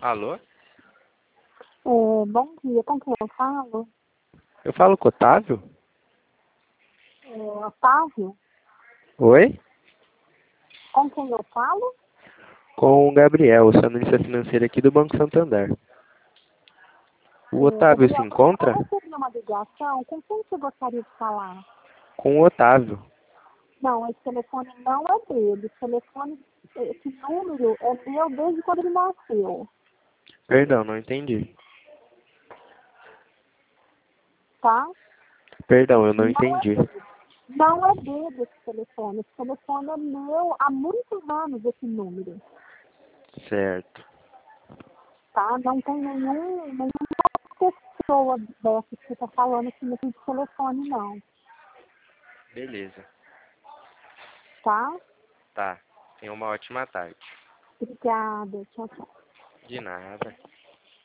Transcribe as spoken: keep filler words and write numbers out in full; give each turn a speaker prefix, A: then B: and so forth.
A: Alô?
B: É, bom dia, com quem eu falo?
A: Eu falo com o Otávio?
B: É, Otávio?
A: Oi?
B: Com quem eu falo?
A: Com o Gabriel, o analista financeiro aqui do Banco Santander. O
B: É,
A: Otávio se
B: Gabriel, eu
A: encontra?
B: recebi uma ligação, com quem você gostaria de falar?
A: Com o Otávio.
B: Não, esse telefone não é dele, esse telefone, esse número é meu desde quando ele nasceu,
A: Perdão, não entendi.
B: tá?
A: Perdão, eu não
B: Não é
A: entendi.
B: dele, não é dele esse telefone, esse telefone é meu há muitos anos, esse número,
A: Certo.
B: tá? Não tem nenhum, nenhuma pessoa dessa que você está falando aqui nesse telefone, não,
A: Beleza.
B: tá?
A: Tá. Tenha uma ótima tarde.
B: Obrigada, tchau, tchau.
A: De nada.